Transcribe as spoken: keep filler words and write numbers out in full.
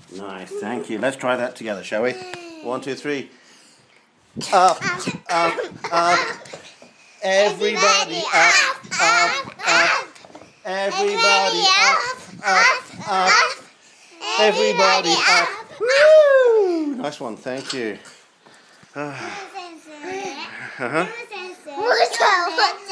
Nice, thank you. Let's try that together, shall we? One, two, three. Up, up, up. Everybody up, up, up. Everybody up, up, up. Everybody up. Woo! Nice one, thank you. Uh-huh.